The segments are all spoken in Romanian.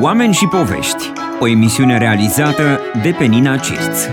Oameni și povești, o emisiune realizată de Penina Cirț.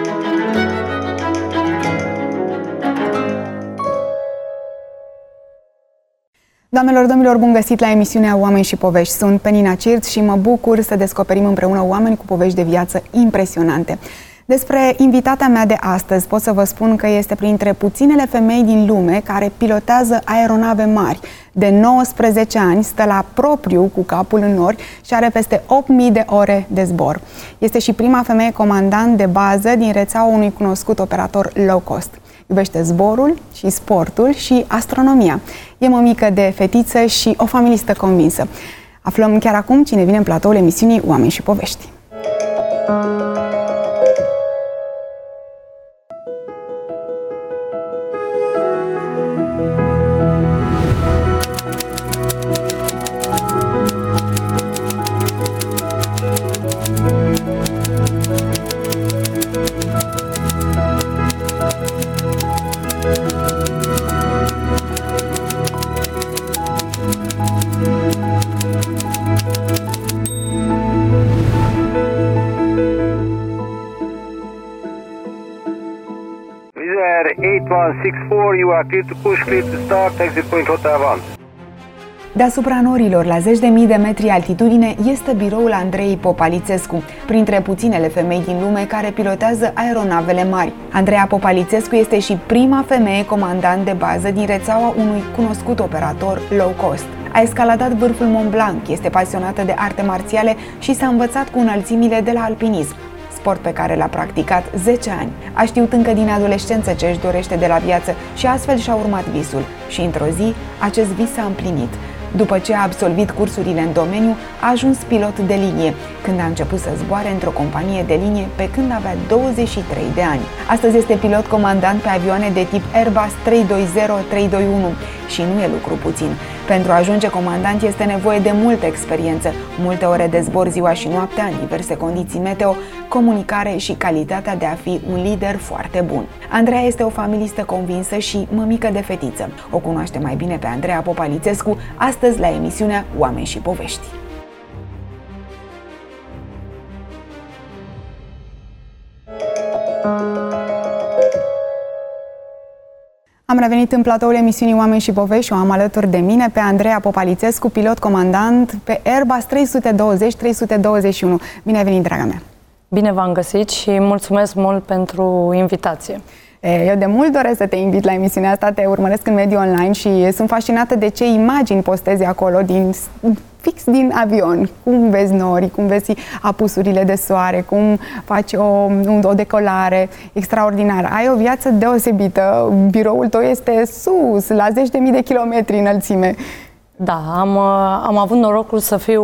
Doamnelor, domnilor, bun găsit la emisiunea Oameni și povești. Sunt Penina Cirț și mă bucur să descoperim împreună oameni cu povești de viață impresionante. Despre invitata mea de astăzi pot să vă spun că este printre puținele femei din lume care pilotează aeronave mari. De 19 ani stă la propriu cu capul în nori și are peste 8.000 de ore de zbor. Este și prima femeie comandant de bază din rețeaua unui cunoscut operator low cost. Iubește zborul și sportul și astronomia. E mămică de fetiță și o familistă convinsă. Aflăm chiar acum cine vine în platoul emisiunii Oameni și povești. Wizz Air 8164, you are clear to push, clear to start, exit point Hotel 1. Deasupra norilor, la zeci de mii de metri altitudine, este biroul Andreei Popalițescu, printre puținele femei din lume care pilotează aeronavele mari. Andreea Popalițescu este și prima femeie comandant de bază din rețeaua unui cunoscut operator low cost. A escaladat vârful Mont Blanc, este pasionată de arte marțiale și s-a învățat cu înălțimile de la alpinism, sport pe care l-a practicat 10 ani. A știut încă din adolescență ce își dorește de la viață și astfel și-a urmat visul. Și într-o zi, acest vis s-a împlinit. După ce a absolvit cursurile în domeniu, a ajuns pilot de linie, când a început să zboare într-o companie de linie pe când avea 23 de ani. Astăzi este pilot comandant pe avioane de tip Airbus 320-321 și nu e lucru puțin. Pentru a ajunge comandant este nevoie de multă experiență, multe ore de zbor ziua și noaptea, în diverse condiții meteo, comunicare și calitatea de a fi un lider foarte bun. Andreea este o familistă convinsă și mămică de fetiță. O cunoaște mai bine pe Andreea Popalițescu astăzi la emisiunea Oameni și povești. Am revenit în platoul emisiunii Oameni și povești și o am alături de mine pe Andreea Popalițescu, pilot comandant pe Airbus 320-321. Bine ai venit, draga mea! Bine v-am găsit și mulțumesc mult pentru invitație. Eu de mult doresc să te invit la emisiunea asta, te urmăresc în mediul online și sunt fascinată de ce imagini postezi acolo fix din avion. Cum vezi nori, cum vezi apusurile de soare, cum faci o decolare extraordinară. Ai o viață deosebită, biroul tău este sus, la zeci de mii de kilometri înălțime. Da, am avut norocul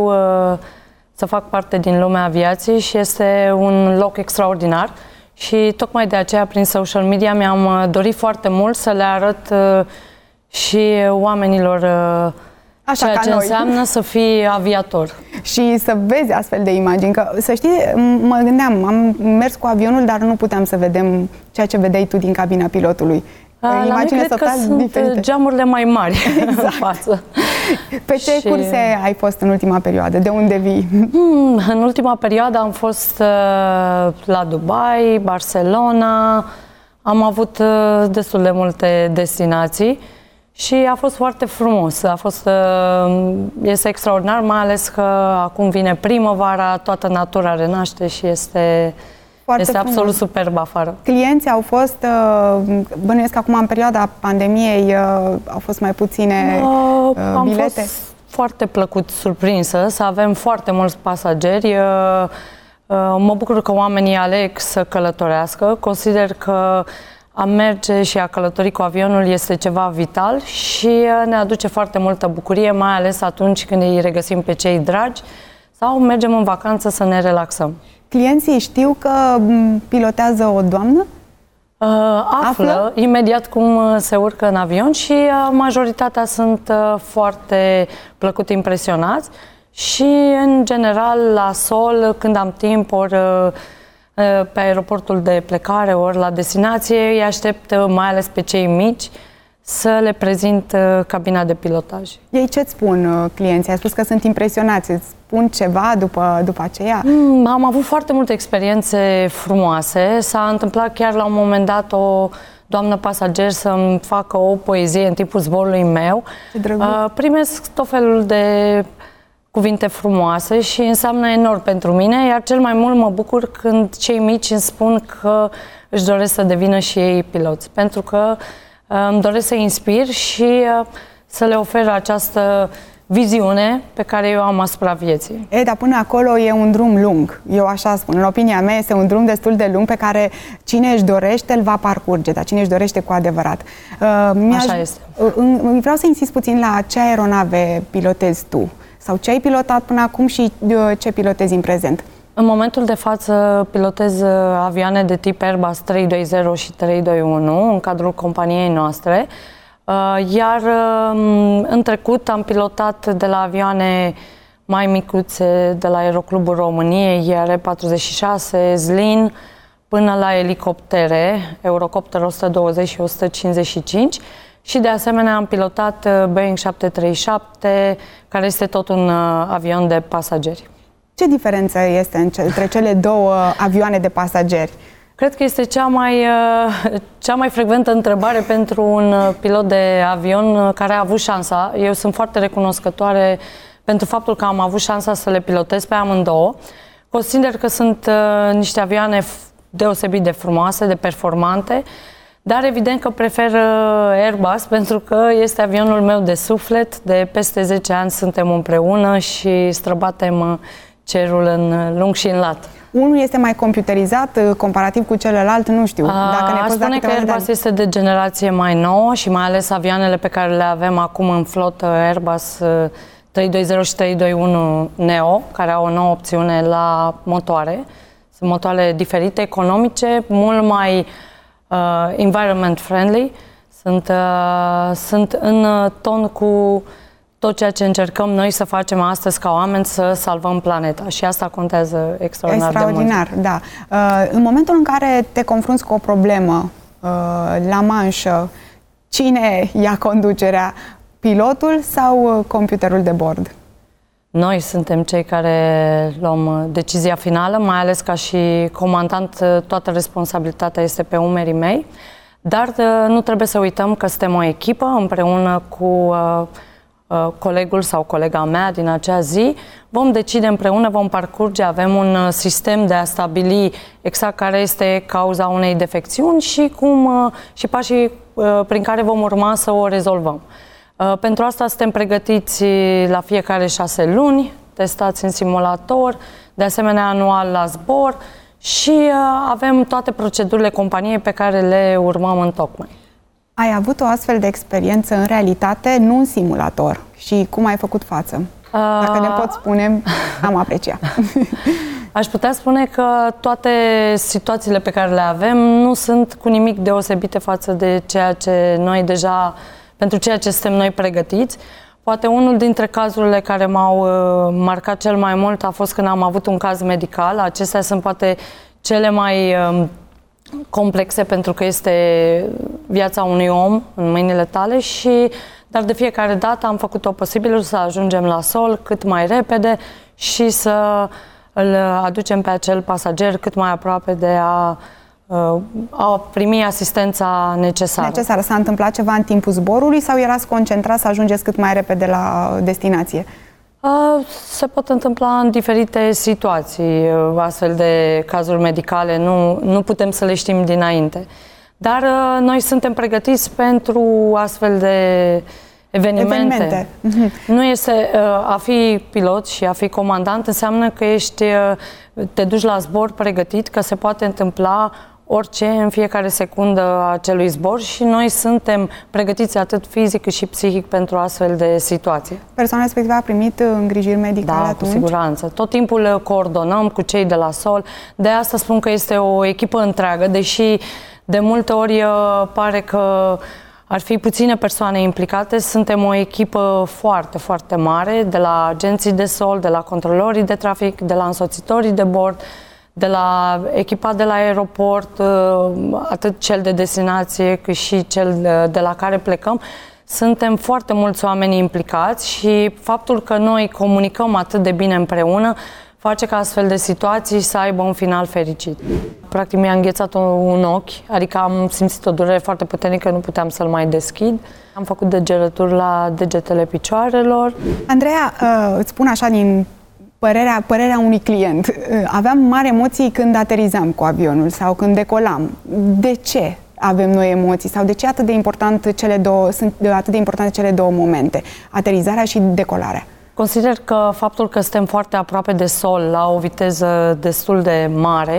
să fac parte din lumea aviației și este un loc extraordinar. Și tocmai de aceea, prin social media, mi-am dorit foarte mult să le arăt și oamenilor așa ceea ce noi înseamnă să fii aviator. Și să vezi astfel de imagini. Că, să știi, mă gândeam, am mers cu avionul, dar nu puteam să vedem ceea ce vedeai tu din cabina pilotului. Imagine cred că sunt diferite. Geamurile mai mari exact. În față. Pe ce curse ai fost în ultima perioadă? De unde vii? În ultima perioadă am fost la Dubai, Barcelona, am avut destul de multe destinații și a fost foarte frumos. Este extraordinar, mai ales că acum vine primăvara, toată natura renaște și este absolut superb afară. Clienții au fost, bănuiesc că acum în perioada pandemiei au fost mai puține bilete? Am fost foarte plăcut surprinsă să avem foarte mulți pasageri. Mă bucur că oamenii aleg să călătorească. Consider că a merge și a călători cu avionul este ceva vital și ne aduce foarte multă bucurie, mai ales atunci când îi regăsim pe cei dragi sau mergem în vacanță să ne relaxăm. Clienții știu că pilotează o doamnă? Află imediat cum se urcă în avion și majoritatea sunt foarte plăcut impresionați și, în general, la sol, când am timp, ori pe aeroportul de plecare, ori la destinație, îi aștept mai ales pe cei mici să le prezint cabina de pilotaj. Ei ce-ți spun clienții? Ai spus că sunt impresionați. Îți spun ceva după aceea? Am avut foarte multe experiențe frumoase. S-a întâmplat chiar la un moment dat o doamnă pasager să-mi facă o poezie în timpul zborului meu. Primesc tot felul de cuvinte frumoase și înseamnă enorm pentru mine, iar cel mai mult mă bucur când cei mici îmi spun că își doresc să devină și ei piloți, pentru că îmi doresc să inspir și să le ofer această viziune pe care eu am asupra vieții. Dar până acolo e un drum lung, eu așa spun. În opinia mea este un drum destul de lung pe care cine își dorește îl va parcurge, dar cine își dorește cu adevărat. Așa este. Vreau să insist puțin la ce aeronave pilotezi tu sau ce ai pilotat până acum și ce pilotezi în prezent. În momentul de față pilotez avioane de tip Airbus 320 și 321 în cadrul companiei noastre. Iar în trecut am pilotat de la avioane mai micuțe, de la Aeroclubul României, IR-46, Zlin, până la elicoptere, Eurocopter 120 și 155 și de asemenea am pilotat Boeing 737, care este tot un avion de pasageri. Ce diferență este între cele două avioane de pasageri? Cred că este cea mai frecventă întrebare pentru un pilot de avion care a avut șansa. Eu sunt foarte recunoscătoare pentru faptul că am avut șansa să le pilotez pe amândouă. Consider că sunt niște avioane deosebit de frumoase, de performante, dar evident că prefer Airbus pentru că este avionul meu de suflet. De peste 10 ani suntem împreună și străbatem cerul în lung și în lat. Unul este mai computerizat comparativ cu celălalt, nu știu. Dacă ne poți da spune că Airbus este de generație mai nouă și mai ales avioanele pe care le avem acum în flotă, Airbus 320 și 321 Neo, care au o nouă opțiune la motoare. Sunt motoare diferite, economice, mult mai environment friendly. Sunt în ton cu tot ceea ce încercăm noi să facem astăzi ca oameni, să salvăm planeta. Și asta contează extraordinar de mult. Da. În momentul în care te confrunți cu o problemă la manșă, cine ia conducerea? Pilotul sau computerul de bord? Noi suntem cei care luăm decizia finală, mai ales ca și comandant, toată responsabilitatea este pe umerii mei. Dar nu trebuie să uităm că suntem o echipă împreună cu colegul sau colega mea din acea zi, vom decide împreună, vom parcurge, avem un sistem de a stabili exact care este cauza unei defecțiuni și și pașii prin care vom urma să o rezolvăm. Pentru asta suntem pregătiți la fiecare 6 luni, testați în simulator, de asemenea anual la zbor și avem toate procedurile companiei pe care le urmăm întocmai. Ai avut o astfel de experiență în realitate, nu în simulator. Și cum ai făcut față? Dacă ne poți spune, am apreciat. Aș putea spune că toate situațiile pe care le avem nu sunt cu nimic deosebite față de ceea ce noi deja, pentru ceea ce suntem noi pregătiți. Poate unul dintre cazurile care m-au marcat cel mai mult a fost când am avut un caz medical. Acestea sunt poate cele mai complexe pentru că este viața unui om în mâinile tale dar de fiecare dată am făcut tot posibilul să ajungem la sol cât mai repede și să îl aducem pe acel pasager cât mai aproape de a primi asistența necesară. S-a întâmplat ceva în timpul zborului sau erați concentrați să ajungeți cât mai repede la destinație? Se pot întâmpla în diferite situații, astfel de cazuri medicale, nu putem să le știm dinainte. Dar noi suntem pregătiți pentru astfel de evenimente. Nu este, a fi pilot și a fi comandant înseamnă că te duci la zbor pregătit, că se poate întâmpla orice în fiecare secundă a acelui zbor și noi suntem pregătiți atât fizic cât și psihic pentru astfel de situații. Persoana respectivă a primit îngrijiri medicale atunci? Da, cu siguranță. Tot timpul coordonăm cu cei de la sol. De asta spun că este o echipă întreagă, deși de multe ori pare că ar fi puține persoane implicate. Suntem o echipă foarte, foarte mare, de la agenții de sol, de la controlorii de trafic, de la însoțitorii de bord, de la echipa de la aeroport, atât cel de destinație cât și cel de la care plecăm. Suntem foarte mulți oameni implicați și faptul că noi comunicăm atât de bine împreună face ca astfel de situații să aibă un final fericit. Practic mi-a înghețat un ochi, adică am simțit o durere foarte puternică, nu puteam să-l mai deschid. Am făcut degerături la degetele picioarelor. Andreea, îți spun așa din părerea unui client. Aveam mari emoții când aterizam cu avionul sau când decolam. De ce avem noi emoții? Sau de ce sunt atât de importante cele două momente? Aterizarea și decolarea. Consider că faptul că suntem foarte aproape de sol, la o viteză destul de mare,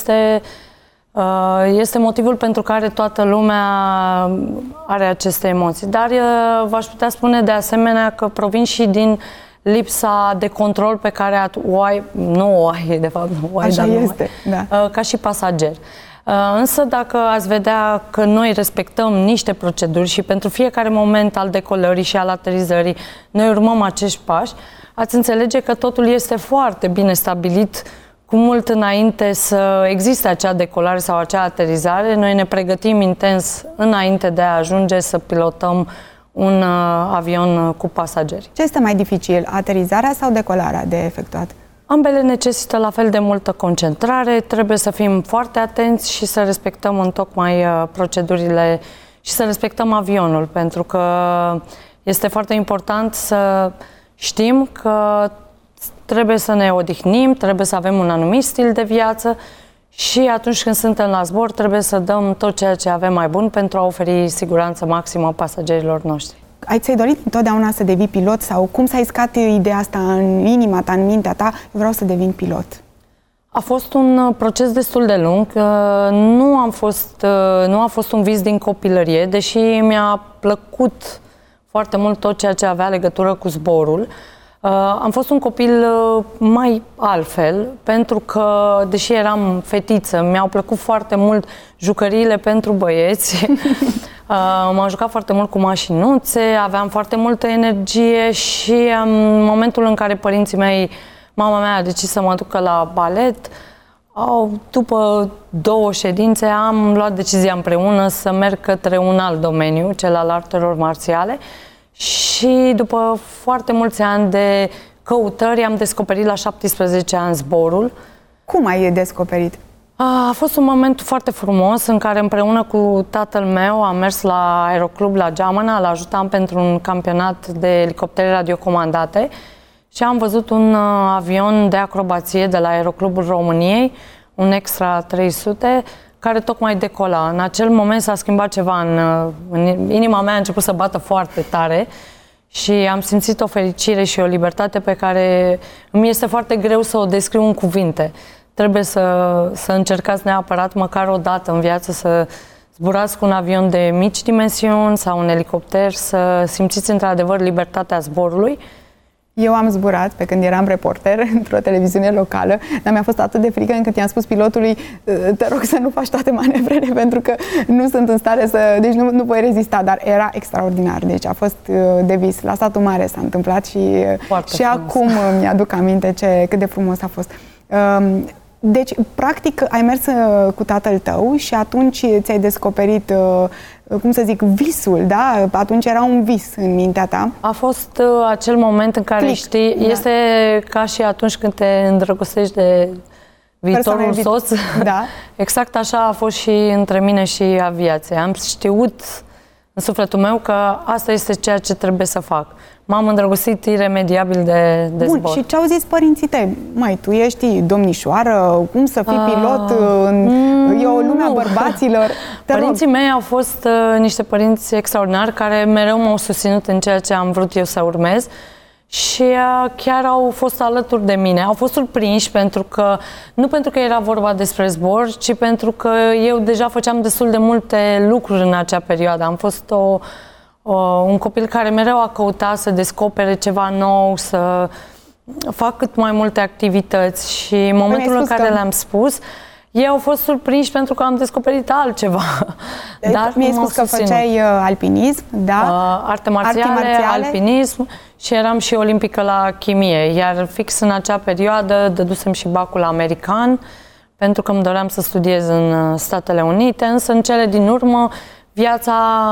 este motivul pentru care toată lumea are aceste emoții. Dar v-aș putea spune de asemenea că provin și din lipsa de control pe care o ai, de fapt, așa este, da. Ca și pasager. Însă dacă ați vedea că noi respectăm niște proceduri și pentru fiecare moment al decolării și al aterizării noi urmăm acești pași, ați înțelege că totul este foarte bine stabilit cu mult înainte să existe acea decolare sau acea aterizare. Noi ne pregătim intens înainte de a ajunge să pilotăm un avion cu pasageri. Ce este mai dificil, aterizarea sau decolarea de efectuat? Ambele necesită la fel de multă concentrare, trebuie să fim foarte atenți și să respectăm întocmai procedurile și să respectăm avionul, pentru că este foarte important să știm că trebuie să ne odihnim, trebuie să avem un anumit stil de viață și atunci când suntem la zbor trebuie să dăm tot ceea ce avem mai bun pentru a oferi siguranță maximă pasagerilor noștri. Ți-ai dorit întotdeauna să devii pilot sau cum s-a iscat ideea asta în inima ta, în mintea ta, vreau să devin pilot? A fost un proces destul de lung, nu a fost un vis din copilărie, deși mi-a plăcut foarte mult tot ceea ce avea legătură cu zborul. Am fost un copil mai altfel, pentru că, deși eram fetiță, mi-au plăcut foarte mult jucăriile pentru băieți. M-am jucat foarte mult cu mașinuțe, aveam foarte multă energie și în momentul în care părinții mei, mama mea a decis să mă ducă la balet, după 2 ședințe am luat decizia împreună să merg către un alt domeniu, cel al artelor marțiale. Și după foarte mulți ani de căutări am descoperit la 17 ani zborul. Cum ai descoperit? A fost un moment foarte frumos în care împreună cu tatăl meu am mers la aeroclub la Geamăna, îl ajutam pentru un campionat de elicoptere radiocomandate și am văzut un avion de acrobație de la Aeroclubul României, un Extra 300, care tocmai decola. În acel moment s-a schimbat ceva în inima mea, a început să bată foarte tare și am simțit o fericire și o libertate pe care îmi este foarte greu să o descriu în cuvinte. Trebuie să încercați neapărat, măcar o dată în viață, să zburați cu un avion de mici dimensiuni sau un elicopter, să simțiți într-adevăr libertatea zborului. Eu am zburat pe când eram reporter într-o televiziune locală, dar mi-a fost atât de frică încât i-am spus pilotului: te rog să nu faci toate manevrele pentru că nu sunt în stare să... Deci nu voi rezista, dar era extraordinar. Deci a fost de vis. La Satul Mare s-a întâmplat și acum mi-aduc aminte cât de frumos a fost. Deci, practic, ai mers cu tatăl tău și atunci ți-ai descoperit, cum să zic, visul, da? Atunci era un vis în mintea ta. A fost acel moment în care, știi, da. Este ca și atunci când te îndrăgostești de viitorul soț. Da. Exact așa a fost și între mine și aviație. Am știut în sufletul meu că asta este ceea ce trebuie să fac. M-am îndrăgostit iremediabil de Bun, zbor. Și ce au zis părinții tăi? Măi, tu ești domnișoară, cum să fii pilot? E o lume a bărbaților. Părinții mei au fost niște părinți extraordinari care mereu m-au susținut în ceea ce am vrut eu să urmez și chiar au fost alături de mine. Au fost surprinși nu pentru că era vorba despre zbor, ci pentru că eu deja făceam destul de multe lucruri în acea perioadă. Am fost un copil care mereu a căutat să descopere ceva nou, să fac cât mai multe activități și în momentul în care le-am spus, ei au fost surprinși pentru că am descoperit altceva. Dar mi-ai spus că făceai alpinism, da? Arte marțiale, alpinism și eram și olimpică la chimie. Iar fix în acea perioadă dădusem și bacul american, pentru că îmi doream să studiez în Statele Unite, însă în cele din urmă viața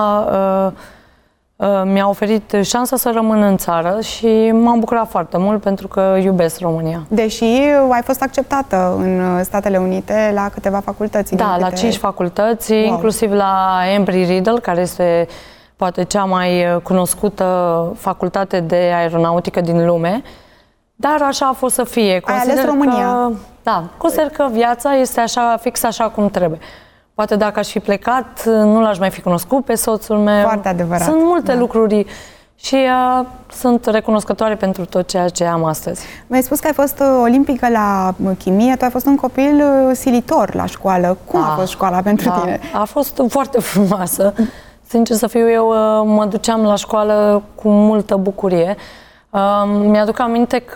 mi-a oferit șansa să rămân în țară și m-am bucurat foarte mult pentru că iubesc România. Deși ai fost acceptată în Statele Unite la câteva facultăți. Da, la 5 facultăți, inclusiv la Embry-Riddle, care este poate cea mai cunoscută facultate de aeronautică din lume. Dar așa a fost să fie. Ai ales România. Da, consider că viața este așa, fix așa cum trebuie. Poate dacă aș fi plecat, nu l-aș mai fi cunoscut pe soțul meu. Foarte adevărat. Sunt multe lucruri și sunt recunoscătoare pentru tot ceea ce am astăzi. Mi-ai spus că ai fost olimpică la chimie, tu ai fost un copil silitor la școală. Cum a fost școala pentru tine? A fost foarte frumoasă. Sincer să fiu, eu mă duceam la școală cu multă bucurie. Mi-aduc aminte că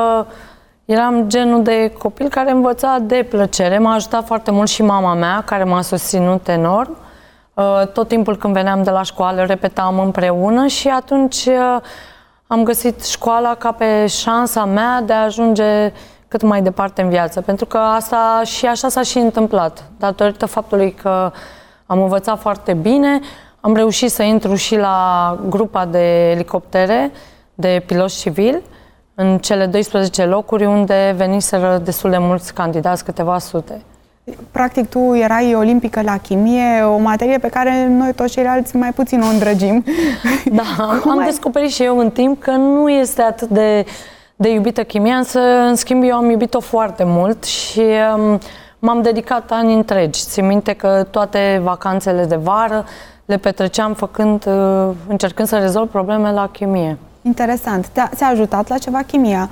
eram genul de copil care învăța de plăcere. M-a ajutat foarte mult și mama mea, care m-a susținut enorm. Tot timpul când veneam de la școală, repetam împreună și atunci am găsit școala ca pe șansa mea de a ajunge cât mai departe în viață. Pentru că asta și așa s-a și întâmplat. Datorită faptului că am învățat foarte bine, am reușit să intru și la grupa de elicoptere de piloți civili, în cele 12 locuri unde veniseră destul de mulți candidați, câteva sute. Practic, tu erai olimpică la chimie, o materie pe care noi toți ceilalți mai puțin o îndrăgim. Da, am descoperit și eu în timp că nu este atât de iubită chimia, însă, în schimb, eu am iubit-o foarte mult și m-am dedicat ani întregi. Țin minte că toate vacanțele de vară le petreceam încercând să rezolv probleme la chimie. Interesant. Ți-a ajutat la ceva chimia?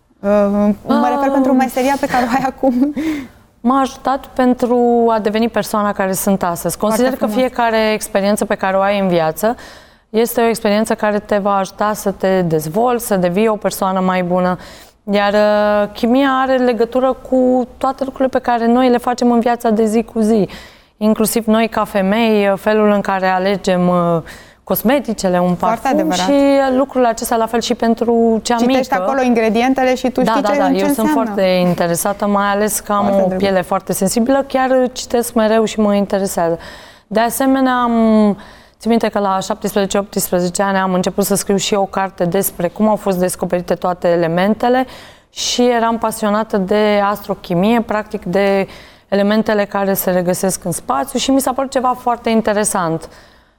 Mă refer pentru meseria pe care o ai acum. M-a ajutat pentru a deveni persoana care sunt astăzi. Consider că fiecare experiență pe care o ai în viață este o experiență care te va ajuta să te dezvolți, să devii o persoană mai bună. Iar chimia are legătură cu toate lucrurile pe care noi le facem în viața de zi cu zi. Inclusiv noi ca femei, felul în care alegem cosmeticele, un parfum și lucrurile acestea la fel și pentru cea mică. Citești acolo ingredientele și tu știi ce înseamnă. Eu sunt foarte interesată, mai ales că am o piele foarte sensibilă, chiar citesc mereu și mă interesează. De asemenea, țin minte că la 17-18 ani am început să scriu și o carte despre cum au fost descoperite toate elementele și eram pasionată de astrochimie, practic de elementele care se regăsesc în spațiu și mi s-a părut ceva foarte interesant.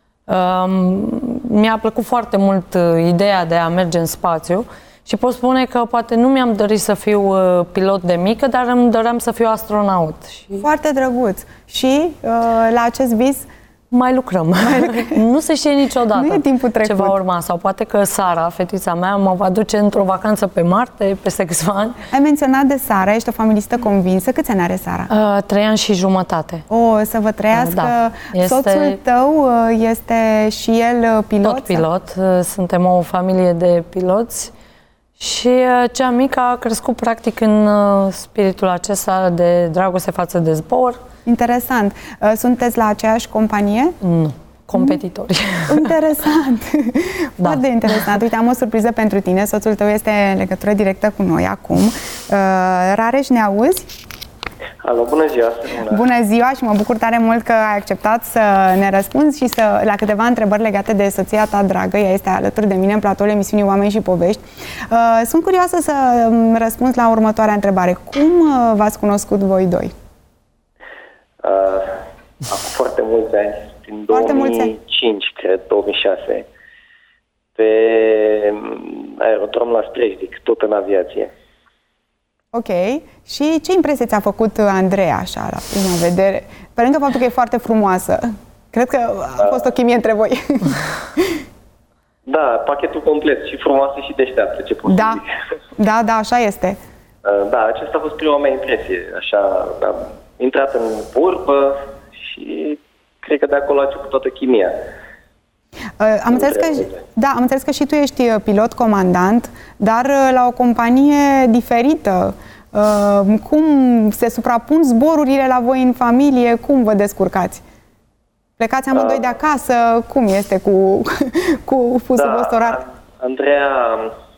Mi-a plăcut foarte mult ideea de a merge în spațiu și pot spune că poate nu mi-am dorit să fiu pilot de mică, dar îmi doream să fiu astronaut. Foarte drăguț. Și la acest vis mai lucrăm. Nu se știe niciodată nu e timpul trecut. Ce va urma. Sau poate că Sara, fetița mea, mă va duce într-o vacanță pe Marte peste câțiva ani. Ai menționat de Sara, ești o familistă convinsă. Câți ani are Sara? 3 ani și jumătate. O, să vă trăiască. Da. Soțul tău este și el pilot? Tot pilot. Suntem o familie de piloți. Și cea mică a crescut practic în spiritul acesta de dragoste față de zbor. Legătură. Sunteți la aceeași companie? Nu. Competitori. Interesant. Foarte interesant. Uite, am o surpriză pentru tine. Soțul tău este în legătură directă cu noi acum. Rareș, ne auzi? Alo, bună ziua! Bună ziua și mă bucur tare mult că ai acceptat să ne răspunzi și la câteva întrebări legate de soția ta dragă. Ea este alături de mine în platoul emisiunii Oameni și Povești. Sunt curioasă să răspunzi la următoarea întrebare. Cum v-ați cunoscut voi doi? Acum foarte mulți ani, în 2005, cred, 2006, pe aerodrom la Strejdic, tot în aviație. Ok. Și ce impresie ți-a făcut Andreea, așa, la prima vedere? Pe lângă faptul că e foarte frumoasă, cred că a fost o chimie între voi. Da, pachetul complet, și frumoasă și deșteaptă, ce pot să zic. Da, așa este. Da, aceasta a fost prima mea impresie. Așa, am intrat în vorbă și cred că de acolo a început toată chimia. Am înțeles că și tu ești pilot comandant, dar la o companie diferită. Cum se suprapun zborurile la voi în familie? Cum vă descurcați? Plecați amândoi de acasă? Cum este cu fusul vostru orar? Andreea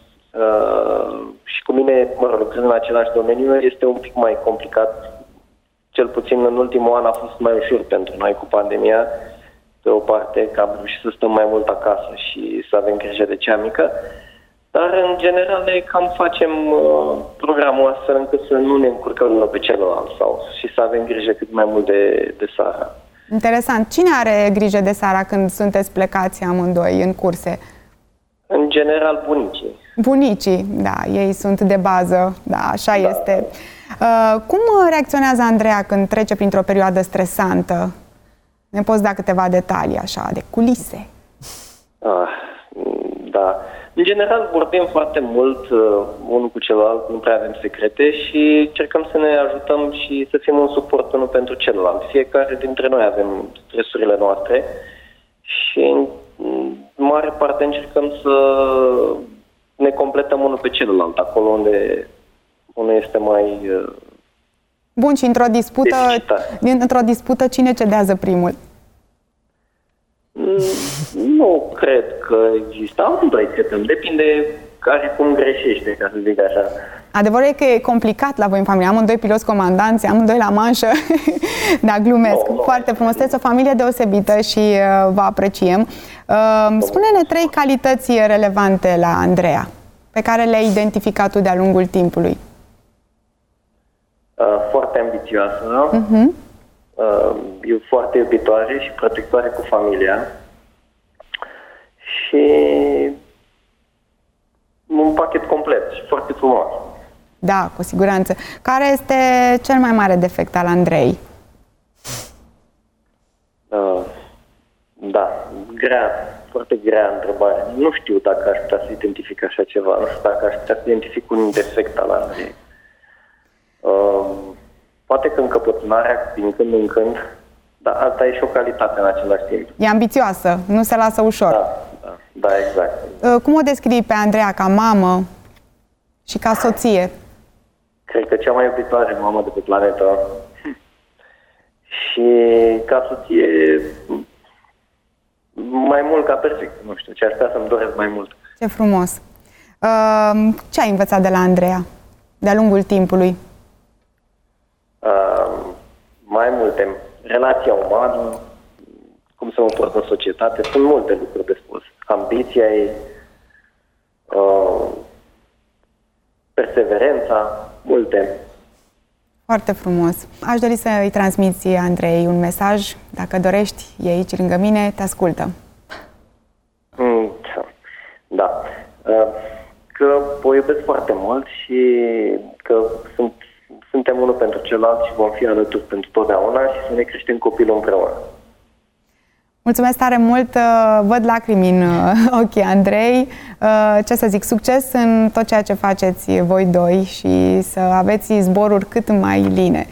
și cu mine, lucrând în același domeniu, este un pic mai complicat cel puțin în ultimul an a fost mai ușor pentru noi cu pandemia. Pe o parte că am reușit să stăm mai mult acasă și să avem grijă de cea mică, dar în general ne cam facem programul astfel încât să nu ne încurcăm unul pe celălalt și să avem grijă cât mai mult de Sara. Interesant. Cine are grijă de Sara când sunteți plecați amândoi în curse? În general, bunicii. Bunicii, da, ei sunt de bază, da, așa este. Cum reacționează Andreea când trece printr-o perioadă stresantă? Ne poți da câteva detalii, așa, de culise? Da. În general vorbim foarte mult unul cu celălalt, nu prea avem secrete și încercăm să ne ajutăm și să fim un suport unul pentru celălalt. Fiecare dintre noi avem stresurile noastre și în mare parte încercăm să ne completăm unul pe celălalt, acolo unde unul este mai... Bun, și într-o dispută cine cedează primul? Nu cred că există. Amândoi credem. Depinde care cum greșește, ca să zic așa. Adevărul e că e complicat la voi în familie. Amândoi piloți comandanți, amândoi la manșă. Da, glumesc. Foarte frumos. Sunteți o familie deosebită și vă apreciem. Spune-ne 3 calități relevante la Andreea, pe care le-ai identificat tu de-a lungul timpului. Foarte ambițioasă, e foarte iubitoare și protectoare cu familia și un pachet complet și foarte frumos. Da, cu siguranță. Care este cel mai mare defect al Andrei? Da, foarte grea întrebare. Nu știu dacă aș putea să identific așa ceva, nu știu dacă aș putea să identific un defect al Andrei. Poate că încăpățânarea din când în când, dar asta e și o calitate în același timp. E ambițioasă, nu se lasă ușor. Da, exact. Cum o descrii pe Andreea ca mamă și ca soție? Cred că cea mai iubitoare mamă de pe planetă. Și ca soție, mai mult ca perfect, nu știu, ce aș putea să-mi doresc mai mult. Ce frumos! Ce ai învățat de la Andreea de-a lungul timpului? Mai multe. Relația umană, cum să mă port în societate, sunt multe lucruri de spus. Ambiția ei, perseverența, multe. Foarte frumos. Aș dori să îi transmiți Andrei un mesaj. Dacă dorești, e aici lângă mine, te ascultă. Da. Că o iubesc foarte mult și că suntem unul pentru celălalt și vom fi alături pentru totdeauna și să ne creștem copilul împreună. Mulțumesc tare mult, văd lacrimi în ochii Andrei. Ce să zic, succes în tot ceea ce faceți voi doi și să aveți zboruri cât mai line.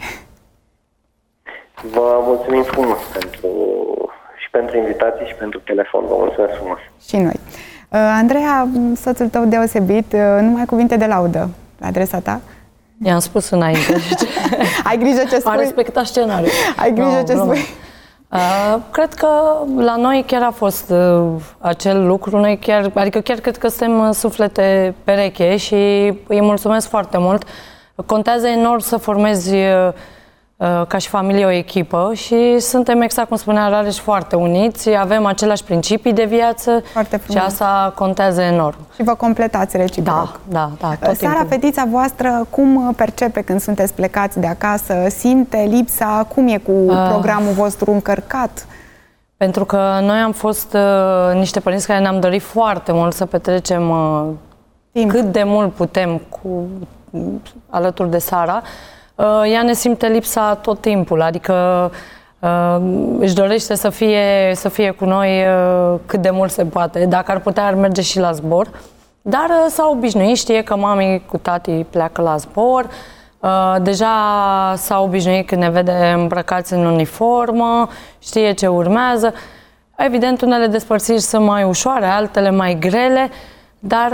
Vă mulțumim frumos pentru invitații și pentru telefon. Vă mulțumesc frumos. Și noi. Andreea, soțul tău deosebit, numai cuvinte de laudă la adresa ta? I-am spus înainte. Ai grijă ce spui. A respectat scenariul. Ai grijă ce spui. Cred că la noi chiar a fost acel lucru. Noi chiar cred că suntem suflete pereche și îi mulțumesc foarte mult. Contează enorm să formezi ca și familie o echipă și suntem, exact cum spunea Rareș, foarte uniți, avem aceleași principii de viață și asta contează enorm. Și vă completați reciproc. Da, tot Sara, timpul. fetița voastră, cum percepe când sunteți plecați de acasă? Simte lipsa? Cum e cu programul vostru încărcat? Pentru că noi am fost niște părinți care ne-am dorit foarte mult să petrecem cât de mult putem alături de Sara. Ea ne simte lipsa tot timpul, adică își dorește să fie cu noi cât de mult se poate. Dacă ar putea, ar merge și la zbor. Dar s-a obișnuit, știe că mami cu tati pleacă la zbor. Deja s-a obișnuit când ne vede îmbrăcați în uniformă, știe ce urmează. Evident, unele despărțiri sunt mai ușoare, altele mai grele, dar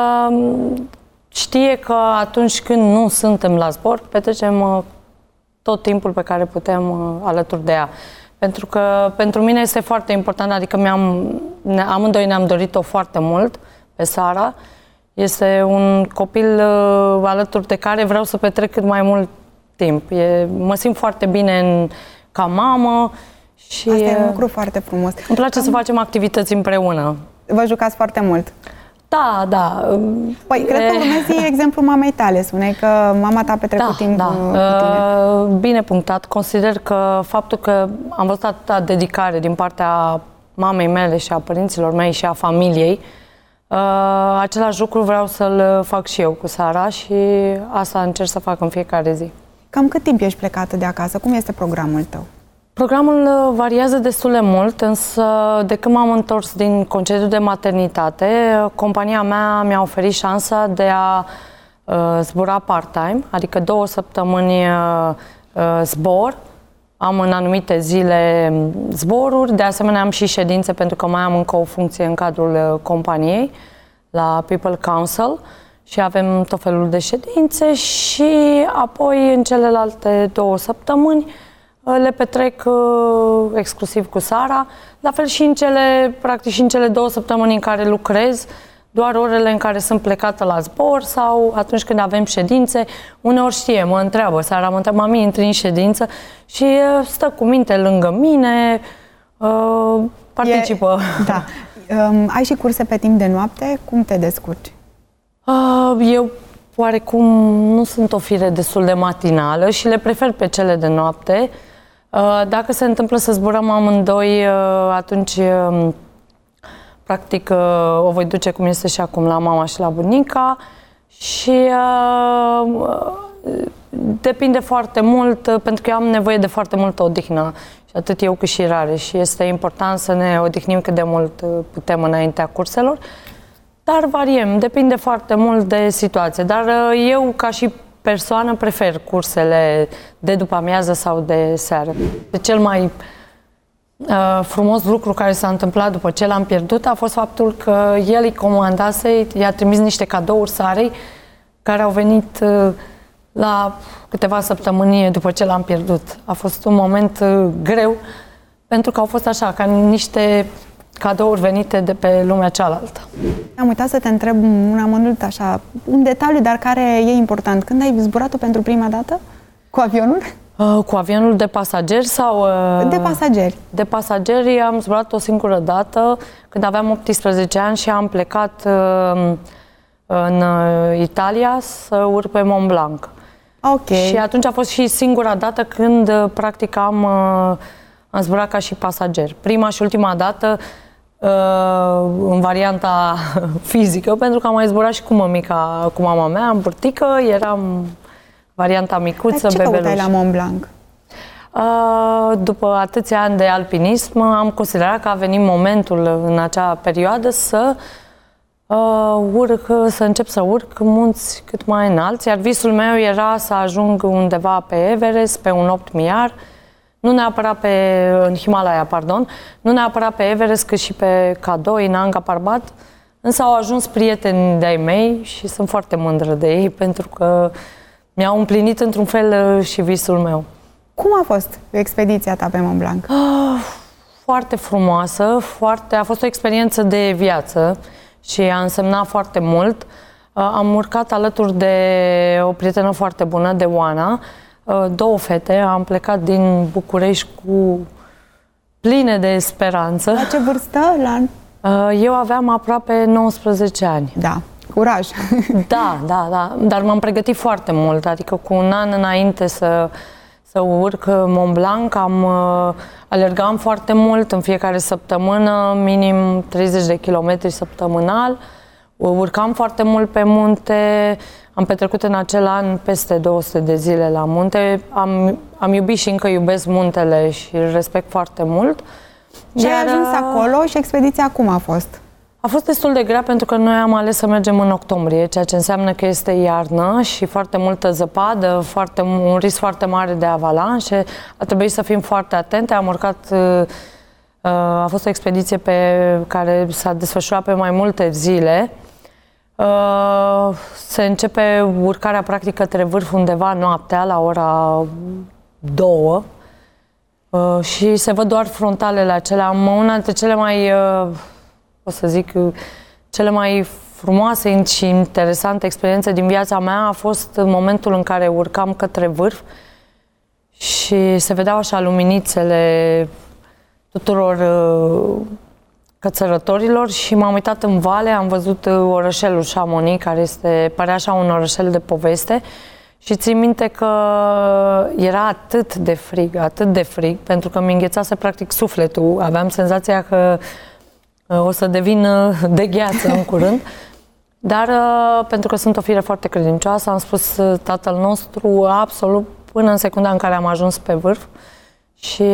știe că atunci când nu suntem la zbor, petrecem tot timpul pe care putem alături de ea. Pentru că pentru mine este foarte important, adică amândoi ne-am dorit-o foarte mult pe Sara. Este un copil alături de care vreau să petrec cât mai mult timp. Mă simt foarte bine ca mamă și asta e un lucru foarte frumos. îmi place să facem activități împreună. Vă jucați foarte mult. Da, da. Păi, cred că urmezi exemplul mamei tale. Spuneai că mama ta a petrecut timp cu tine. Bine punctat. Consider că faptul că am văzut atâta dedicare din partea mamei mele și a părinților mei și a familiei, același lucru vreau să-l fac și eu cu Sara și asta încerc să fac în fiecare zi. Cam cât timp ești plecată de acasă? Cum este programul tău? Programul variază destul de mult, însă de când m-am întors din concediu de maternitate, compania mea mi-a oferit șansa de a zbura part-time, adică 2 săptămâni zbor. Am în anumite zile zboruri, de asemenea am și ședințe pentru că mai am încă o funcție în cadrul companiei, la People Council, și avem tot felul de ședințe și apoi în celelalte 2 săptămâni le petrec exclusiv cu Sara, la fel și în cele 2 săptămâni în care lucrez, doar orele în care sunt plecată la zbor sau atunci când avem ședințe. Uneori știe, mă întreabă, Sara mă întreabă, mami, intri în ședință și stă cu minte lângă mine, participă. Da. Ai și curse pe timp de noapte? Cum te descurci? Eu oarecum nu sunt o fire destul de matinală și le prefer pe cele de noapte. Dacă se întâmplă să zburăm amândoi, atunci practic o voi duce cum este și acum la mama și la bunica și depinde foarte mult, pentru că eu am nevoie de foarte multă odihnă și atât eu cât și Rare și este important să ne odihnim cât de mult putem înaintea curselor. Dar variem, depinde foarte mult de situație. Dar eu, ca și persoană, prefer cursele de după amiază sau de seară. Cel mai frumos lucru care s-a întâmplat după ce l-am pierdut a fost faptul că el îi comandase, i-a trimis niște cadouri Sarei care au venit la câteva săptămâni după ce l-am pierdut. A fost un moment greu, pentru că au fost așa, ca niște cadouri venite de pe lumea cealaltă. Am uitat să te întreb un amănunt așa, un detaliu, dar care e important. Când ai zburat-o pentru prima dată? Cu avionul? Cu avionul de pasageri sau... De pasageri. De pasageri am zburat o singură dată, când aveam 18 ani și am plecat în Italia să urc pe Mont Blanc. Ok. Și atunci a fost și singura dată când, practic, am zburat ca și pasager. Prima și ultima dată în varianta fizică, pentru că am mai zburat și cu mămica, cu mama mea, în burtică, eram varianta micuță, bebeluș. Ce căutai la Mont Blanc? După atâția ani de alpinism, am considerat că a venit momentul în acea perioadă să încep să urc munți cât mai înalți, iar visul meu era să ajung undeva pe Everest, pe un 8000, nu neapărat în Himalaya, pardon, nu neapărat pe Everest, cât și pe K2, în Nanga Parbat, însă au ajuns prieteni de-ai mei și sunt foarte mândră de ei, pentru că mi-au împlinit într-un fel și visul meu. Cum a fost expediția ta pe Mont Blanc? Foarte frumoasă, a fost o experiență de viață și a însemnat foarte mult. Am urcat alături de o prietenă foarte bună, de Oana, 2 fete. Am plecat din București cu pline de speranță. La ce vârstă? Eu aveam aproape 19 ani. Da, curaj! Da, dar m-am pregătit foarte mult, adică cu un an înainte să urc Mont Blanc, alergam foarte mult în fiecare săptămână, minim 30 de kilometri săptămânal, urcam foarte mult pe munte, am petrecut în acel an peste 200 de zile la munte, am iubit și încă iubesc muntele și îl respect foarte mult. Și ai ajuns acolo și expediția cum a fost? A fost destul de grea pentru că noi am ales să mergem în octombrie, ceea ce înseamnă că este iarnă și foarte multă zăpadă, un risc foarte mare de avalanșe. A trebuit să fim foarte atente. Am urcat, a fost o expediție care s-a desfășurat pe mai multe zile. Se începe urcarea practic către vârf undeva noaptea, la ora 2. Și se văd doar frontalele acelea. Una dintre cele mai, o să zic, cele mai frumoase și interesante experiențe din viața mea a fost momentul în care urcam către vârf și se vedeau așa luminițele tuturor cățărătorilor și m-am uitat în vale, am văzut orășelul Chamonix, care părea așa un orășel de poveste și țin minte că era atât de frig, pentru că mi înghețase practic sufletul, aveam senzația că o să devin de gheață în curând, dar pentru că sunt o fire foarte credincioasă, am spus Tatăl nostru absolut până în secunda în care am ajuns pe vârf și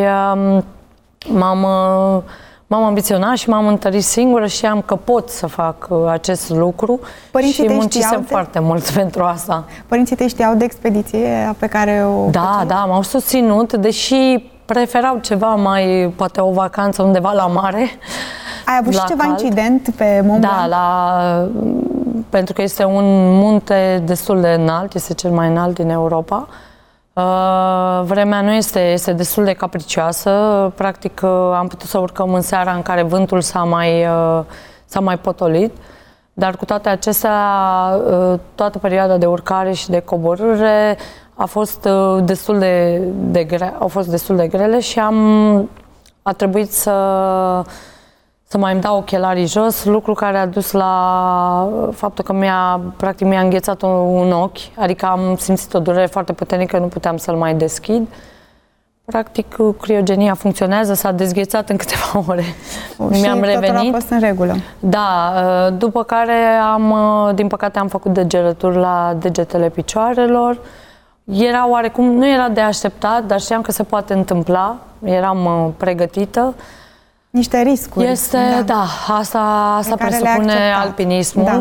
m-am ambiționat și m-am întărit singură și știam că pot să fac acest lucru. Părinții și muncisem foarte mult pentru asta. Părinții tăi știau de expediție pe care o Da, m-au susținut, deși preferau ceva mai, poate o vacanță undeva la mare. Ai avut și ceva incident pe Mont Blanc? Da, pentru că este un munte destul de înalt, este cel mai înalt din Europa. Vremea nu este destul de capricioasă. Practic am putut să urcăm în seara în care vântul s-a mai potolit. Dar cu toate acestea, toată perioada de urcare și de coborâre a fost destul de grele și a trebuit să mai îmi dau ochelarii jos, lucru care a dus la faptul că mi-a înghețat un ochi, adică am simțit o durere foarte puternică, nu puteam să-l mai deschid. Practic, criogenia funcționează, s-a dezghețat în câteva ore. Mi-am revenit. Totul a fost în regulă. Da, după care din păcate am făcut degerături la degetele picioarelor. Era oarecum, nu era de așteptat, dar știam că se poate întâmpla, eram pregătită. Niște riscuri. Asta presupune alpinismul.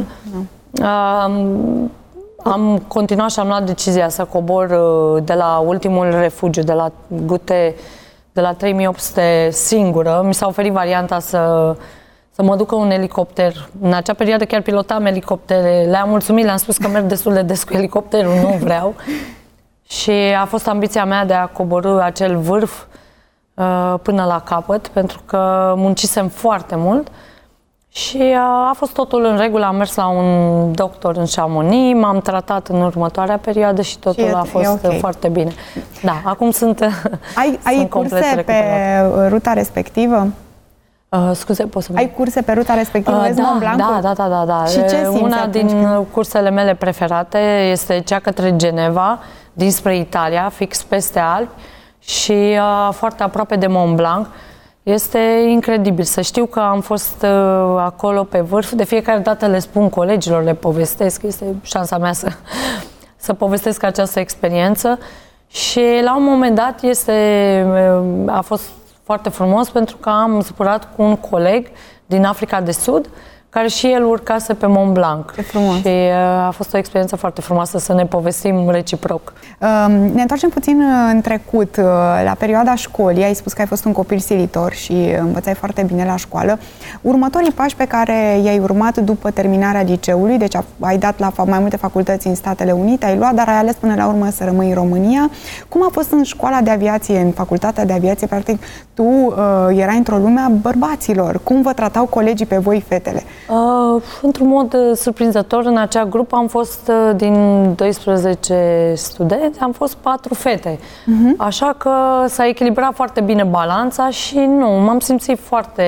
Am continuat și am luat decizia să cobor de la ultimul refugiu, de la Gute, de la 3800 singură. Mi s-a oferit varianta să mă ducă un elicopter. În acea perioadă chiar pilotam elicoptere. Le-am mulțumit, le-am spus că merg destul de des cu elicopterul, nu vreau. Și a fost ambiția mea de a coborî acel vârf până la capăt, pentru că muncisem foarte mult și a fost totul în regulă. Am mers la un doctor în Chamonix, m-am tratat în următoarea perioadă și totul a fost foarte bine. Da, acum sunt Ai curse pe ruta respectivă? Scuze, poți să Ai curse pe ruta respectivă? Da. Și ce simți Una din cursele mele preferate este cea către Geneva, dinspre Italia, fix peste Alpi, și foarte aproape de Mont Blanc. Este incredibil să știu că am fost acolo pe vârf. De fiecare dată le spun colegilor, le povestesc, este șansa mea să povestesc această experiență. Și la un moment dat a fost foarte frumos pentru că am zburat cu un coleg din Africa de Sud, care și el urcase pe Mont Blanc. Ce frumos. Și a fost o experiență foarte frumoasă să ne povestim reciproc. Ne întoarcem puțin în trecut, la perioada școlii. Ai spus că ai fost un copil silitor și învățai foarte bine la școală. Următorii pași pe care i-ai urmat după terminarea liceului, deci ai dat la mai multe facultăți în Statele Unite, ai luat, dar ai ales până la urmă să rămâi în România. Cum a fost în școala de aviație, în facultatea de aviație? Practic, tu erai într-o lume a bărbaților. Cum vă tratau colegii pe voi, fetele? Într-un mod surprinzător, în acea grupă am fost din 12 studenți, am fost 4 fete. Așa că s-a echilibrat foarte bine balanța și m-am simțit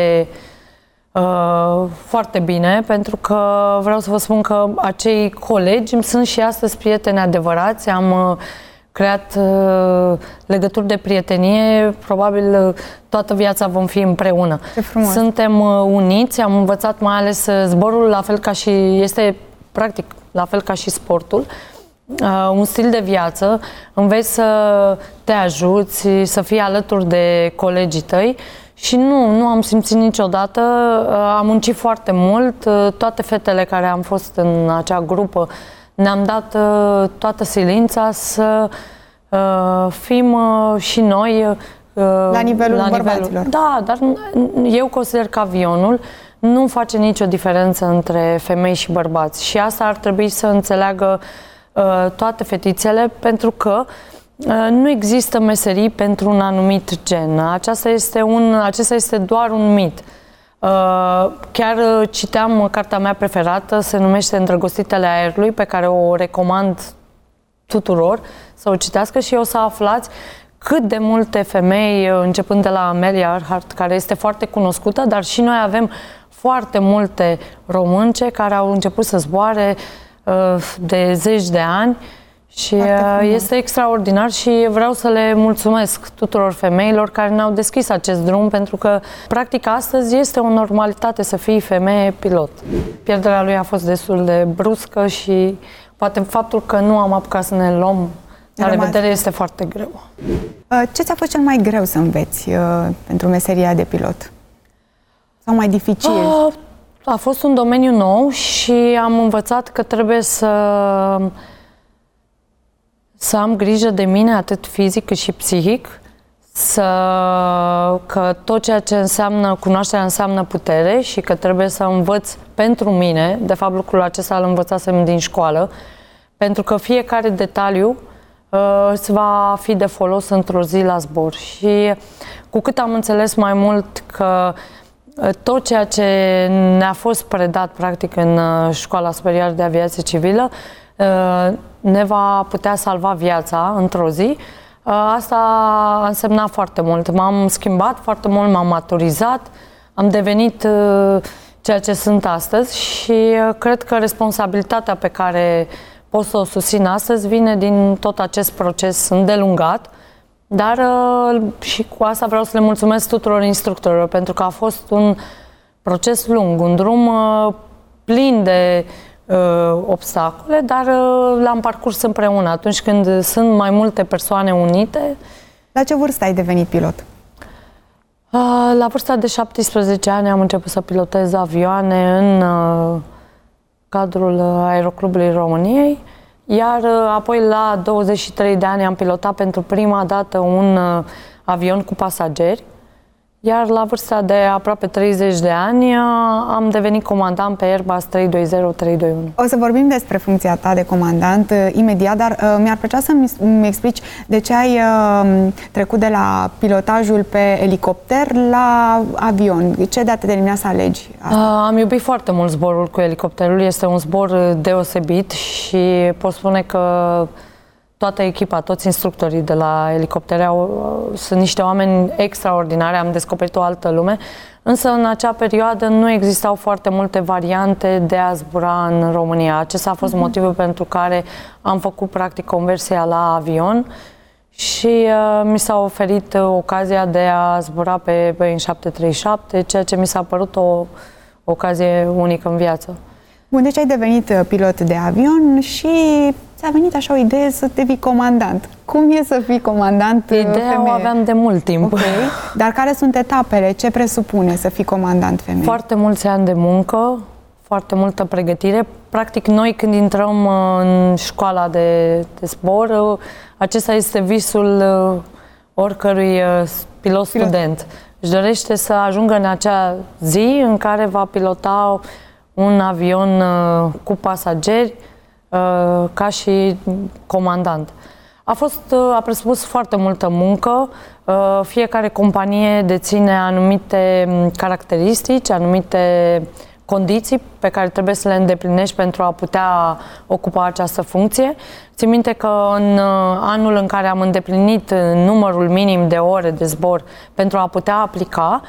foarte bine, pentru că vreau să vă spun că acei colegi îmi sunt și astăzi prieteni adevărați. Am creat legături de prietenie, probabil toată viața vom fi împreună. Suntem uniți, am învățat mai ales zborul, la fel ca și, este practic la fel ca și sportul, un stil de viață, înveți să te ajuți, să fii alături de colegii tăi și nu am simțit niciodată, am muncit foarte mult, toate fetele care am fost în acea grupă ne-am dat toată silința să fim și noi la nivelul bărbaților. Da, dar eu consider că avionul nu face nicio diferență între femei și bărbați și asta ar trebui să înțeleagă toate fetițele, pentru că nu există meserii pentru un anumit gen. Acesta este doar un mit. Chiar citeam cartea mea preferată, se numește Îndrăgostitele aerului, pe care o recomand tuturor să o citească și o să aflați cât de multe femei, începând de la Amelia Earhart, care este foarte cunoscută, dar și noi avem foarte multe românce care au început să zboare de zeci de ani și este extraordinar și vreau să le mulțumesc tuturor femeilor care ne-au deschis acest drum, pentru că practic astăzi este o normalitate să fii femeie pilot. Pierderea lui a fost destul de bruscă și poate faptul că nu am apucat să ne luăm la revedere este foarte greu. Ce ți-a fost cel mai greu să înveți pentru meseria de pilot? Sau mai dificil? A fost un domeniu nou și am învățat că trebuie să am grijă de mine, atât fizic cât și psihic, că tot ceea ce înseamnă cunoașterea înseamnă putere și că trebuie să învăț pentru mine. De fapt, lucrul acesta îl învățasem din școală, pentru că fiecare detaliu îți va fi de folos într-o zi la zbor. Și cu cât am înțeles mai mult că tot ceea ce ne-a fost predat practic în Școala Superioară de Aviație Civilă ne va putea salva viața într-o zi, asta a însemnat foarte mult. M-am schimbat foarte mult, m-am maturizat, am devenit ceea ce sunt astăzi și cred că responsabilitatea pe care pot să o susțin astăzi vine din tot acest proces îndelungat, dar și cu asta vreau să le mulțumesc tuturor instructorilor, pentru că a fost un proces lung, un drum plin de obstacole, dar l-am parcurs împreună. Atunci când sunt mai multe persoane unite. La ce vârstă ai devenit pilot? La vârsta de 17 ani am început să pilotez avioane în cadrul Aeroclubului României, iar apoi la 23 de ani am pilotat pentru prima dată un avion cu pasageri, iar la vârsta de aproape 30 de ani am devenit comandant pe Airbus 320-321. O să vorbim despre funcția ta de comandant imediat, dar mi-ar plăcea să-mi explici de ce ai trecut de la pilotajul pe elicopter la avion. Ce dată de dimineață alegi asta? Am iubit foarte mult zborul cu elicopterul, este un zbor deosebit și pot spune că toată echipa, toți instructorii de la elicoptere sunt niște oameni extraordinari, am descoperit o altă lume, însă în acea perioadă nu existau foarte multe variante de a zbura în România. Acesta a fost motivul pentru care am făcut practic conversia la avion și mi s-a oferit ocazia de a zbura pe Boeing 737, ceea ce mi s-a părut o ocazie unică în viață. Bun, deci ai devenit pilot de avion și ți-a venit așa o idee să devii comandant. Cum e să fii comandant femeie? Ideea o aveam de mult timp. Okay. Dar care sunt etapele? Ce presupune să fii comandant femeie? Foarte mulți ani de muncă, foarte multă pregătire. Practic, noi când intrăm în școala de zbor, acesta este visul oricărui pilot student. Își dorește să ajungă în acea zi în care va pilota un avion cu pasageri ca și comandant. A presupus foarte multă muncă. Fiecare companie deține anumite caracteristici, anumite condiții pe care trebuie să le îndeplinești pentru a putea ocupa această funcție. Țin minte că în anul în care am îndeplinit numărul minim de ore de zbor pentru a putea aplica,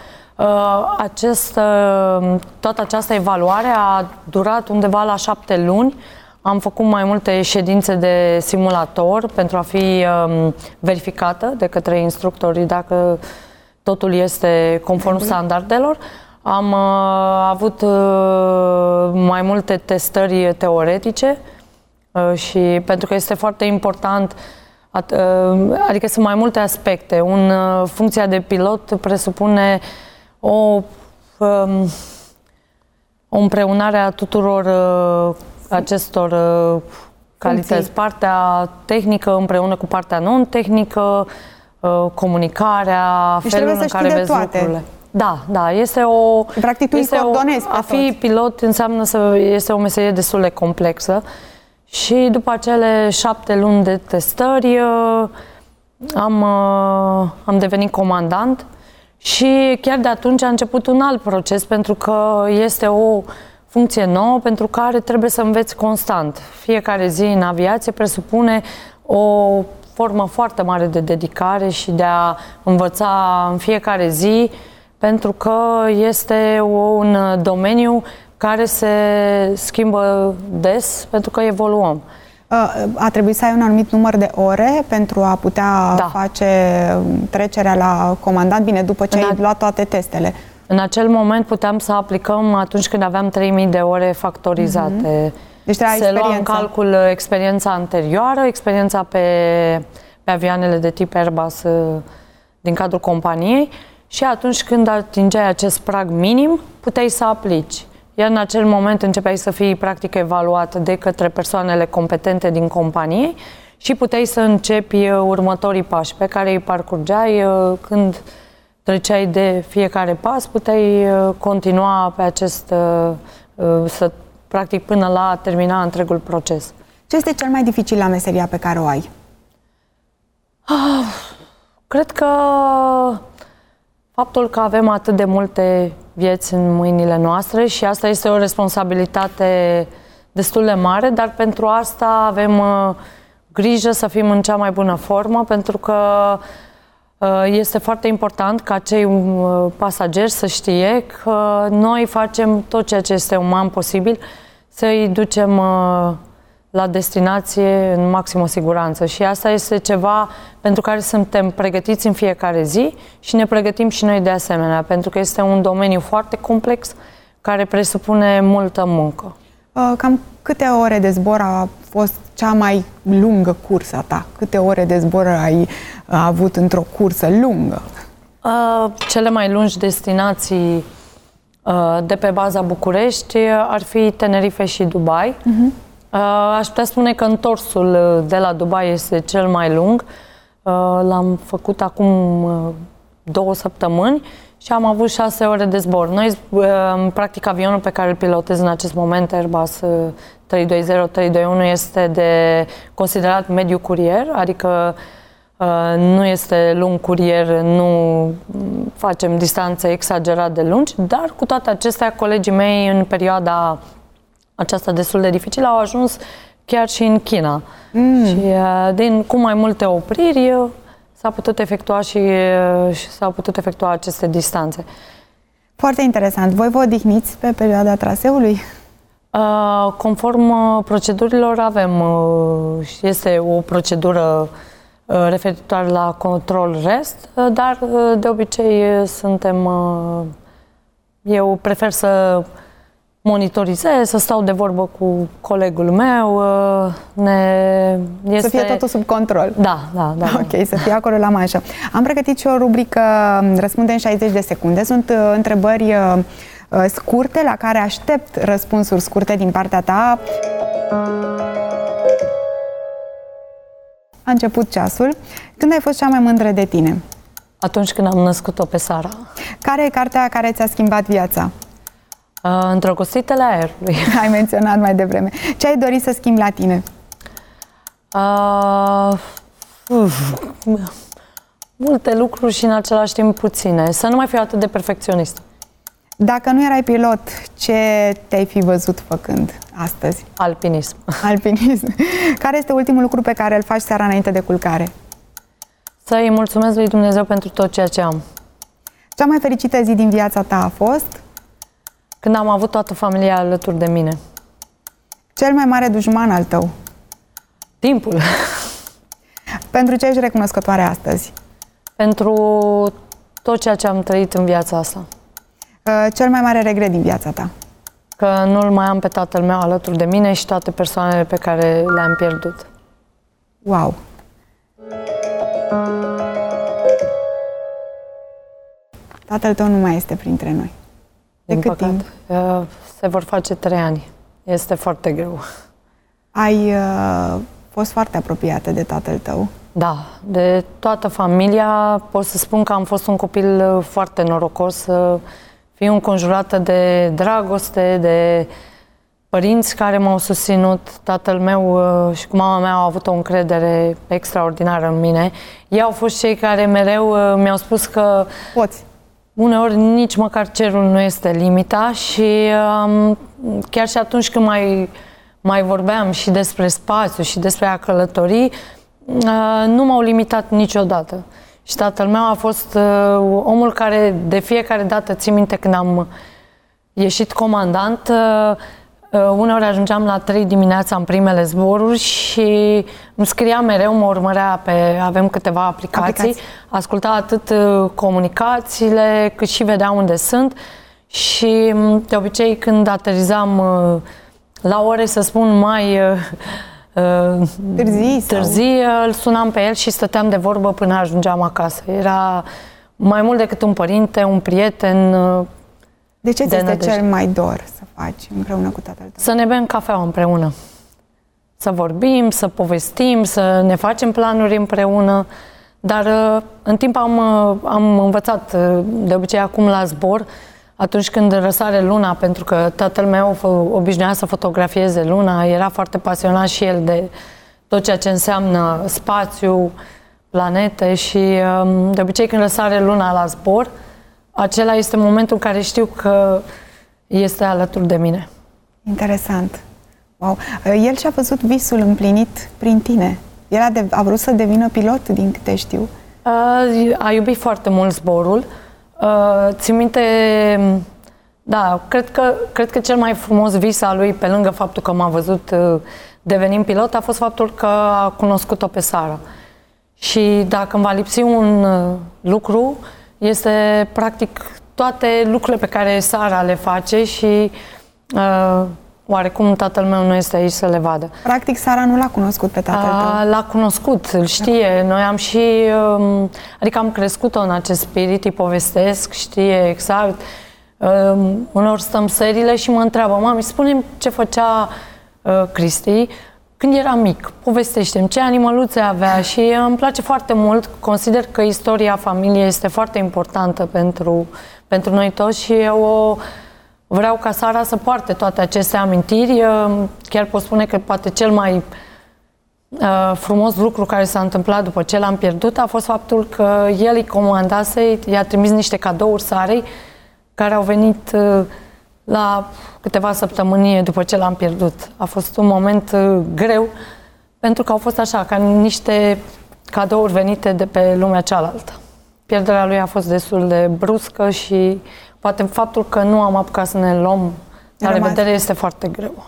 toată această evaluare a durat undeva la 7 luni. Am făcut mai multe ședințe de simulator pentru a fi verificată de către instructorii dacă totul este conform standardelor. Am avut mai multe testări teoretice și pentru că este foarte important, adică sunt mai multe aspecte. Funcția de pilot presupune o împreunare a tuturor acestor calități. Partea tehnică împreună cu partea non-tehnică, comunicarea, deci felul în care vezi lucrurile. Da, este o... Practic tu îi coordonezi pe a fi pilot înseamnă este o meserie destul de complexă și după acele 7 luni de testări am devenit comandant Și chiar de atunci a început un alt proces, pentru că este o funcție nouă pentru care trebuie să înveți constant. Fiecare zi în aviație presupune o formă foarte mare de dedicare și de a învăța în fiecare zi, pentru că este un domeniu care se schimbă des, pentru că evoluăm. A trebuit să ai un anumit număr de ore pentru a putea face trecerea la comandant, bine, după ce ai luat toate testele. În acel moment puteam să aplicăm atunci când aveam 3000 de ore factorizate. Deci se lua în calcul experiența anterioară, experiența pe avioanele de tip Airbus din cadrul companiei și atunci când atingeai acest prag minim, puteai să aplici. Iar în acel moment începeai să fii practic evaluat de către persoanele competente din companie și puteai să începi următorii pași pe care îi parcurgeai când treceai de fiecare pas, puteai continua pe acest, practic până la a termina întregul proces. Ce este cel mai dificil la meseria pe care o ai? Cred că faptul că avem atât de multe vieți în mâinile noastre și asta este o responsabilitate destul de mare, dar pentru asta avem grijă să fim în cea mai bună formă, pentru că este foarte important ca cei pasageri să știe că noi facem tot ceea ce este uman posibil să îi ducem la destinație în maximă siguranță. Și asta este ceva pentru care suntem pregătiți în fiecare zi și ne pregătim și noi de asemenea, pentru că este un domeniu foarte complex care presupune multă muncă. Cam câte ore de zbor a fost cea mai lungă cursă a ta? Câte ore de zbor ai avut într-o cursă lungă? Cele mai lungi destinații de pe baza București ar fi Tenerife și Dubai. Aș putea spune că întorsul de la Dubai este cel mai lung. L-am făcut acum 2 săptămâni și am avut 6 ore de zbor. Noi, practic, avionul pe care îl pilotez în acest moment, Airbus 320-321, este considerat mediu curier, adică nu este lung curier, nu facem distanțe exagerat de lungi, dar cu toate acestea, colegii mei în perioada aceasta destul de dificilă au ajuns chiar și în China. Și cu mai multe opriri s-a putut efectua și s-au putut efectua aceste distanțe. Foarte interesant. Voi vă odihniți pe perioada traseului? Conform procedurilor avem, este o procedură referitoare la control rest, dar de obicei eu prefer să monitorizez, să stau de vorbă cu colegul meu. Să fie totul sub control. Da. Ok, să fie acolo la manșă. Am pregătit și o rubrică Răspunde în 60 de secunde. Sunt întrebări scurte la care aștept răspunsuri scurte din partea ta. A început ceasul. Când ai fost cea mai mândră de tine? Atunci când am născut-o pe Sara. Care e cartea care ți-a schimbat viața? Îndrăgostitele aerului. Ai menționat mai devreme. Ce ai dorit să schimbi la tine? Multe lucruri și în același timp puține. Să nu mai fiu atât de perfecționist. Dacă nu erai pilot, ce te-ai fi văzut făcând astăzi? Alpinism. Alpinism. Care este ultimul lucru pe care îl faci seara înainte de culcare? Să-i mulțumesc lui Dumnezeu pentru tot ceea ce am. Cea mai fericită zi din viața ta a fost? Când am avut toată familia alături de mine. Cel mai mare dușman al tău? Timpul. Pentru ce ești recunoscătoare astăzi? Pentru tot ceea ce am trăit în viața asta. Cel mai mare regret din viața ta? Că nu-l mai am pe tatăl meu alături de mine și toate persoanele pe care le-am pierdut. Wow! Tatăl tău nu mai este printre noi. De cât timp? Se vor face 3 ani. Este foarte greu. Ai fost foarte apropiată de tatăl tău? Da, de toată familia. Pot să spun că am fost un copil foarte norocos, să fiu înconjurată de dragoste, de părinți care m-au susținut. Tatăl meu și cu mama mea au avut o încredere extraordinară în mine. Ei au fost cei care mereu mi-au spus că poți. uneori nici măcar cerul nu este limita și chiar și atunci când mai vorbeam și despre spațiu și despre a călători, nu m-au limitat niciodată. Și tatăl meu a fost omul care de fiecare dată, țin minte când am ieșit comandant, uneori ajungeam la 3 dimineața în primele zboruri și îmi scria mereu, mă urmărea avem câteva aplicații, asculta atât comunicațiile cât și vedea unde sunt și de obicei când aterizam la ore, să spun, mai târzii, îl sunam pe el și stăteam de vorbă până ajungeam acasă. Era mai mult decât un părinte, un prieten. De ce ți este cel mai dor să faci împreună cu tatăl tău? Să ne bem cafeaua împreună. Să vorbim, să povestim, să ne facem planuri împreună. Dar în timp am învățat, de obicei acum la zbor, atunci când răsare luna, pentru că tatăl meu obișnuia să fotografieze luna, era foarte pasionat și el de tot ceea ce înseamnă spațiu, planete și de obicei când răsare luna la zbor, acela este momentul în care știu că este alături de mine. Interesant. Wow. El și-a văzut visul împlinit prin tine. El a vrut să devină pilot, din câte știu. A iubit foarte mult zborul. Țin minte, da, cred că cel mai frumos vis al lui, pe lângă faptul că m-a văzut devenind pilot, a fost faptul că a cunoscut-o pe Sara. Și dacă îmi va lipsi un lucru, este practic toate lucrurile pe care Sara le face și oarecum tatăl meu nu este aici să le vadă. Practic Sara nu l-a cunoscut pe tatăl tău? L-a cunoscut, îl știe. Noi am și, adică am crescut-o în acest spirit, îi povestesc, știe exact. Uneori stăm serile și mă întreabă, mami, spune-mi ce făcea Cristi când era mic, povestește-mi ce animăluțe avea și îmi place foarte mult. Consider că istoria familiei este foarte importantă pentru noi toți și eu vreau ca Sara să poarte toate aceste amintiri. Chiar pot spune că poate cel mai frumos lucru care s-a întâmplat după ce l-am pierdut a fost faptul că el îi comandase, i-a trimis niște cadouri Sarei care au venit la câteva săptămâni după ce l-am pierdut. A fost un moment greu, pentru că au fost așa, ca niște cadouri venite de pe lumea cealaltă. Pierderea lui a fost destul de bruscă și poate faptul că nu am apucat să ne luăm la revedere este foarte greu.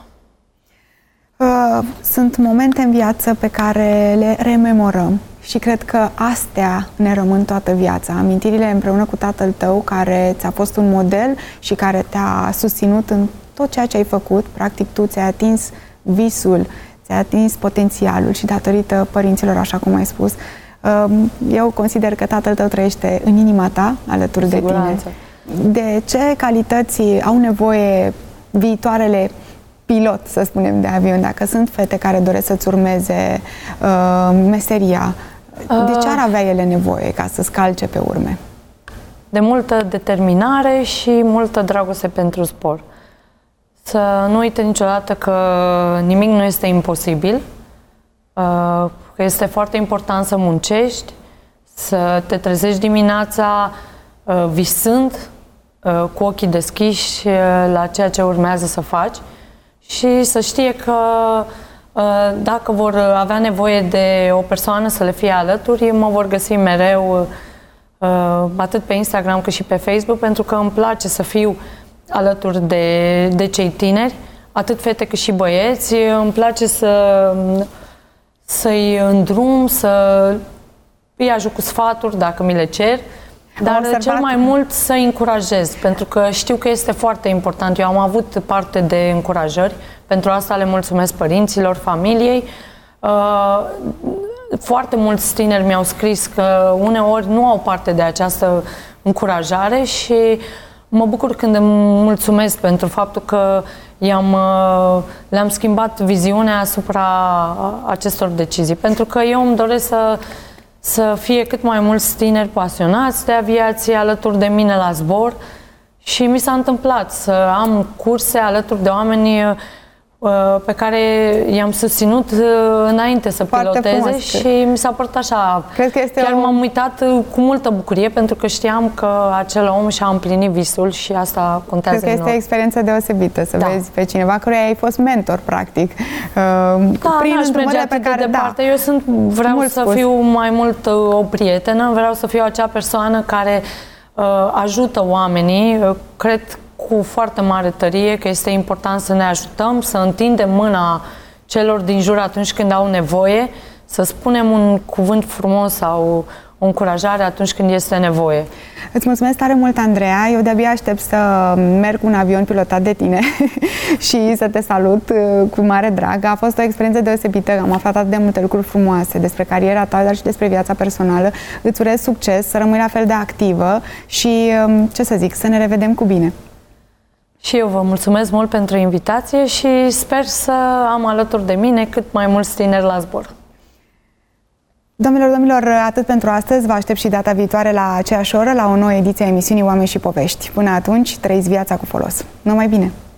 Sunt momente în viață pe care le rememorăm și cred că astea ne rămân toată viața. Amintirile împreună cu tatăl tău, care ți-a fost un model și care te-a susținut în tot ceea ce ai făcut. Practic, tu ți-ai atins visul, ți-ai atins potențialul și datorită părinților, așa cum ai spus, eu consider că tatăl tău trăiește în inima ta, alături de tine. De ce calități au nevoie viitoarele pilot, să spunem, de avion? Dacă sunt fete care doresc să-ți urmeze meseria, de ce ar avea ele nevoie ca să scalce pe urme? De multă determinare și multă dragoste pentru sport. Să nu uite niciodată că nimic nu este imposibil, că este foarte important să muncești, să te trezești dimineața visând, cu ochii deschiși la ceea ce urmează să faci și să știe că dacă vor avea nevoie de o persoană să le fie alături, mă vor găsi mereu atât pe Instagram cât și pe Facebook, pentru că îmi place să fiu alături de cei tineri, atât fete cât și băieți. Îmi place să-i îndrum, să îi ajut cu sfaturi dacă mi le cer, dar cel mai mult să-i încurajez, pentru că știu că este foarte important. Eu am avut parte de încurajări, pentru asta le mulțumesc părinților, familiei. Foarte mulți tineri mi-au scris că uneori nu au parte de această încurajare și mă bucur când îmi mulțumesc pentru faptul că le-am schimbat viziunea asupra acestor decizii. Pentru că eu îmi doresc să fie cât mai mulți tineri pasionați de aviație alături de mine la zbor și mi s-a întâmplat să am curse alături de oameni pe care i-am susținut înainte să piloteze și mi s-a părut așa. Cred că este chiar m-am uitat cu multă bucurie pentru că știam că acel om și-a împlinit visul și asta contează. Cred că este o experiență deosebită să vezi pe cineva căruia ai fost mentor, practic. Prin îndrumările pe care departe. Eu vreau să fiu mai mult o prietenă, vreau să fiu acea persoană care ajută oamenii. Cred cu foarte mare tărie că este important să ne ajutăm, să întindem mâna celor din jur atunci când au nevoie, să spunem un cuvânt frumos sau o încurajare atunci când este nevoie. Îți mulțumesc tare mult, Andreea. Eu de-abia aștept să merg cu un avion pilotat de tine și să te salut cu mare drag. A fost o experiență deosebită. Am aflat atât de multe lucruri frumoase despre cariera ta, dar și despre viața personală. Îți urez succes, să rămâi la fel de activă și, ce să zic, să ne revedem cu bine. Și eu vă mulțumesc mult pentru invitație și sper să am alături de mine cât mai mulți tineri la zbor. Doamnelor, domnilor, atât pentru astăzi. Vă aștept și data viitoare la aceeași oră, la o nouă ediție a emisiunii Oameni și Povești. Până atunci, trăiți viața cu folos. Numai bine!